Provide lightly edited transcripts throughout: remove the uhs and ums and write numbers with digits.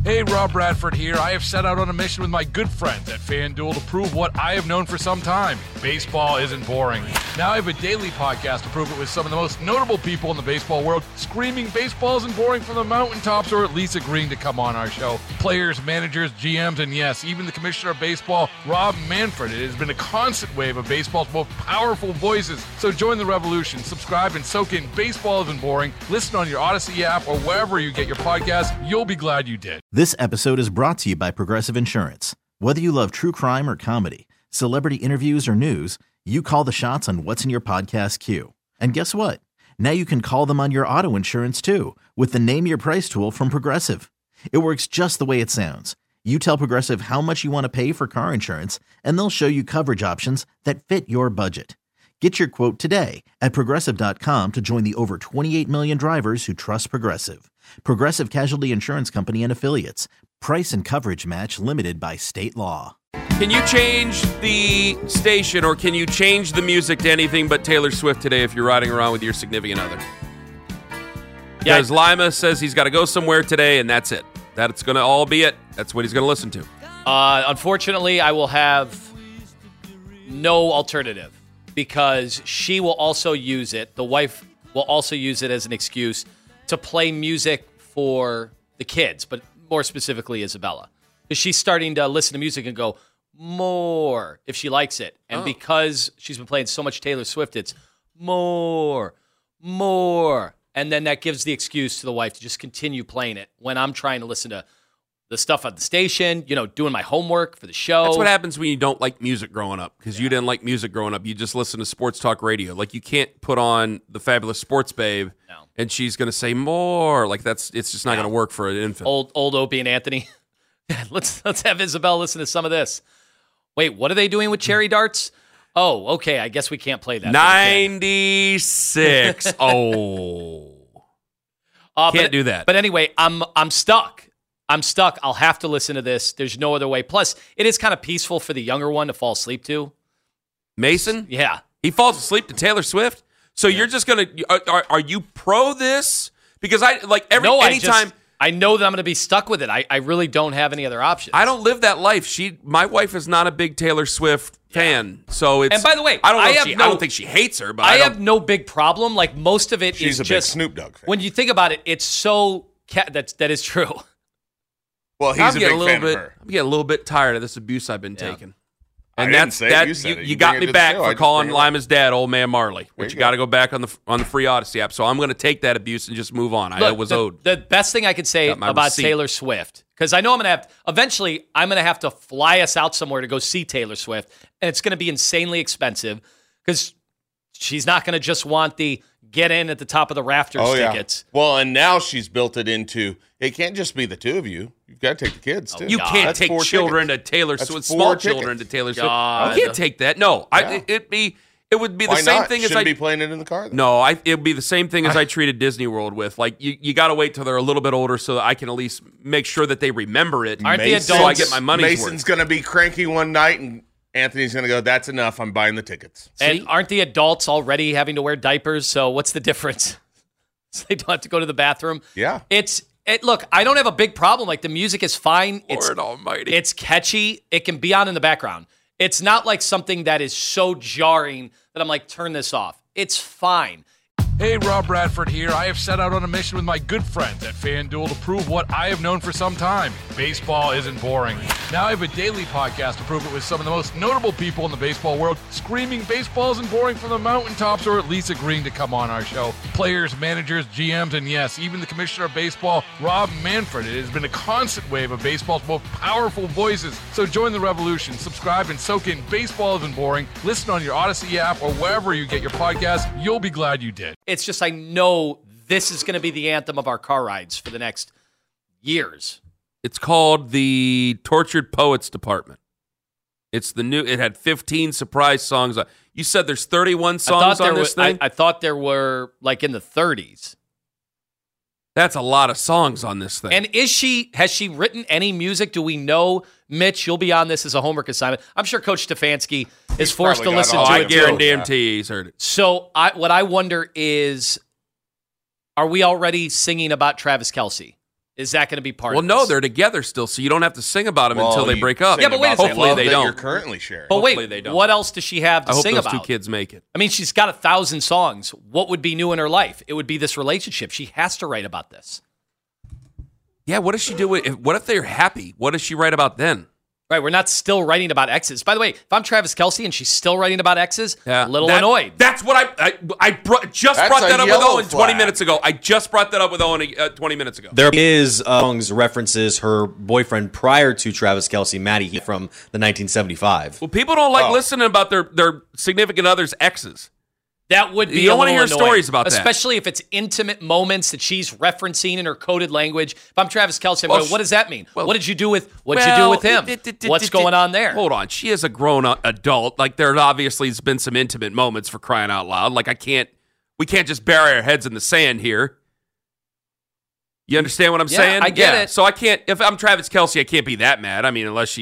Hey, Rob Bradford here. I have set out on a mission with my good friends at FanDuel to prove what I have known for some time. Baseball isn't boring. Now I have a daily podcast to prove it with some of the most notable people in the baseball world, screaming baseball isn't boring from the mountaintops, or at least agreeing to come on our show. Players, managers, GMs, and yes, even the commissioner of baseball, Rob Manfred. It has been a constant wave of baseball's most powerful voices. So join the revolution. Subscribe and soak in Baseball Isn't Boring. Listen on your Odyssey app or wherever you get your podcasts. You'll be glad you did. This episode is brought to you by Progressive Insurance. Whether you love true crime or comedy, celebrity interviews or news, you call the shots on what's in your podcast queue. And guess what? Now you can call them on your auto insurance too with the Name Your Price tool from Progressive. It works just the way it sounds. You tell Progressive how much you want to pay for car insurance, and they'll show you coverage options that fit your budget. Get your quote today at Progressive.com to join the over 28 million drivers who trust Progressive. Progressive Casualty Insurance Company and Affiliates. Price and coverage match limited by state law. Can you change the station, or can you change the music to anything but Taylor Swift today if you're riding around with your significant other? Because Lima says he's got to go somewhere today, and that's it. That's going to all be it. That's what he's going to listen to. Unfortunately, I will have no alternative, because she will also use it. The wife will also use it as an excuse to play music for the kids, but more specifically Isabella. Because she's starting to listen to music and go, more, if she likes it. And because she's been playing so much Taylor Swift, it's more. And then that gives the excuse to the wife to just continue playing it when I'm trying to listen to the stuff at the station, doing my homework for the show. That's what happens when you don't like music growing up, because you didn't like music growing up. You just listen to sports talk radio. Like, you can't put on the Fabulous Sports Babe and she's going to say more. Like, it's just not going to work for an infant. Old Opie and Anthony. Let's have Isabel listen to some of this. Wait, what are they doing with cherry darts? Oh, okay, I guess we can't play that. 96. Can't do that. But anyway, I'm stuck. I'll have to listen to this. There's no other way. Plus, it is kind of peaceful for the younger one to fall asleep to. Mason? Yeah. He falls asleep to Taylor Swift? So you're just going to... Are you pro this? Because anytime... I know that I'm going to be stuck with it. I really don't have any other options. I don't live that life. My wife is not a big Taylor Swift fan, so it's... And by I the way, don't think she hates her, but I have no big problem. Like, most of it She's is a just... big Snoop Dogg fan. When you think about it, it's so... That is true. Well, he's a big fan of her. I'm getting a little bit tired of this abuse I've been taking. And I didn't say it, you said it. You got me back for calling Lima's Lima's dad Old Man Marley, which you got to go back on the free Odyssey app. So I'm going to take that abuse and just move on. I was owed. The best thing I could say about receipt. Taylor Swift, because I know I'm going to have to fly us out somewhere to go see Taylor Swift, and it's going to be insanely expensive, because she's not going to just want the get in at the top of the rafters tickets. Well, and now she's built it into, it can't just be the two of you. You've got to take the kids, too. You can't take children to Taylor Swift, small children to Taylor Swift. You can't take that. No, it would be the same thing as Shouldn't be playing it in the car, then? No, it would be the same thing as I treated Disney World with. Like, you got to wait till they're a little bit older so that I can at least make sure that they remember it. Aren't the adults? So I get my money's worth. Mason's going to be cranky one night, and Anthony's going to go, that's enough, I'm buying the tickets. And aren't the adults already having to wear diapers? So what's the difference? So they don't have to go to the bathroom? Yeah. Look, I don't have a big problem. Like, the music is fine. Lord almighty. It's catchy. It can be on in the background. It's not like something that is so jarring that I'm like, turn this off. It's fine. Hey, Rob Bradford here. I have set out on a mission with my good friends at FanDuel to prove what I have known for some time. Baseball isn't boring. Now I have a daily podcast to prove it with some of the most notable people in the baseball world, screaming baseball isn't boring from the mountaintops, or at least agreeing to come on our show. Players, managers, GMs, and yes, even the commissioner of baseball, Rob Manfred. It has been a constant wave of baseball's most powerful voices. So join the revolution. Subscribe and soak in Baseball Isn't Boring. Listen on your Odyssey app or wherever you get your podcasts. You'll be glad you did. It's just, I know this is going to be the anthem of our car rides for the next years. It's called the Tortured Poets Department. It's the new. It had 15 surprise songs. You said there's 31 songs on this thing? I thought there were like in the 30s. That's a lot of songs on this thing. And has she written any music? Do we know? Mitch, you'll be on this as a homework assignment. I'm sure Coach Stefanski is forced to listen to it. I guarantee he's heard it. So what I wonder is, are we already singing about Travis Kelce? Is that going to be part Well, of no, this? they're together still, so you don't have to sing about them until they you break up. sing Yeah, but wait a about the second. Hopefully love they that don't. You're currently sharing. But Hopefully wait, they don't. what else does she have to I hope sing those about? two kids make it. I mean, she's got 1,000 songs. What would be new in her life? It would be this relationship. She has to write about this. Yeah, what does she do? What if they're happy? What does she write about then? Right, we're not still writing about exes. By the way, if I'm Travis Kelce and she's still writing about exes, a little annoyed. That's what I just That's brought a that up with yellow Owen 20 flag. minutes ago. I just brought that up with Owen 20 minutes ago. There is songs references her boyfriend prior to Travis Kelce, Matty Heath, from the 1975. Well, people don't like listening about their significant other's exes. That would be You don't want wanna to hear stories about that. especially if it's intimate moments that she's referencing in her coded language. If I'm Travis Kelce, I'm Well, going, what does that mean? well- What did you do with him? What's going on there? Hold on. She is a grown adult. Like, there obviously has been some intimate moments, for crying out loud. Like, we can't just bury our heads in the sand here. You understand what I'm Yeah, saying? I get it. So I can't, if I'm Travis Kelce, I can't be that mad. I mean, unless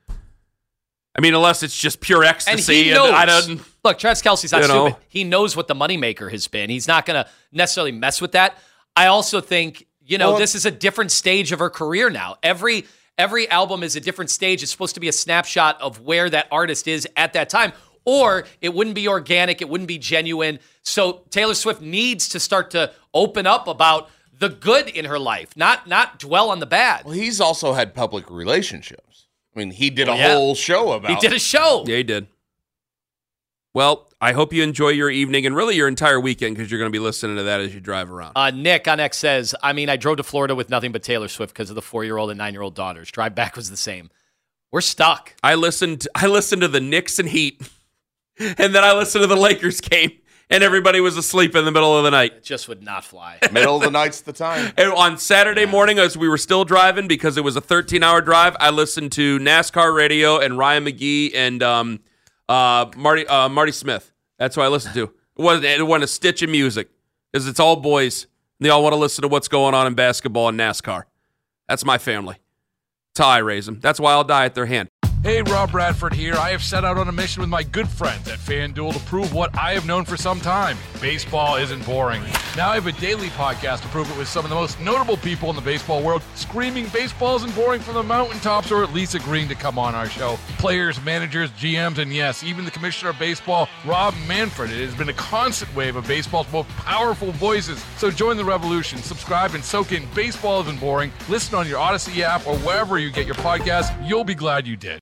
it's just pure And ecstasy. he knows. I don't. Look, Travis Kelce's not You know. stupid. He knows what the moneymaker has been. He's not going to necessarily mess with that. I also think, this is a different stage of her career now. Every album is a different stage. It's supposed to be a snapshot of where that artist is at that time. Or it wouldn't be organic. It wouldn't be genuine. So Taylor Swift needs to start to open up about the good in her life, not dwell on the bad. Well, he's also had public relationships. I mean, he did a yeah. whole show about He did a show. Yeah, he did. Well, I hope you enjoy your evening and really your entire weekend, because you're going to be listening to that as you drive around. Nick on X says, I drove to Florida with nothing but Taylor Swift because of the 4-year-old and 9-year-old daughters. Drive back was the same. We're stuck. I listened to the Knicks and Heat, and then I listened to the Lakers game, and everybody was asleep in the middle of the night. It just would not fly. Middle of the night's the time. And on Saturday morning, as we were still driving, because it was a 13-hour drive, I listened to NASCAR radio and Ryan McGee and Marty Smith. That's what I listened to. It wasn't a stitch of music, because it's all boys. And they all want to listen to what's going on in basketball and NASCAR. That's my family. That's how I raise them. That's why I'll die at their hand. Hey, Rob Bradford here. I have set out on a mission with my good friends at FanDuel to prove what I have known for some time. Baseball isn't boring. Now I have a daily podcast to prove it with some of the most notable people in the baseball world, screaming baseball isn't boring from the mountaintops, or at least agreeing to come on our show. Players, managers, GMs, and yes, even the commissioner of baseball, Rob Manfred. It has been a constant wave of baseball's most powerful voices. So join the revolution. Subscribe and soak in Baseball Isn't Boring. Listen on your Odyssey app or wherever you get your podcasts. You'll be glad you did.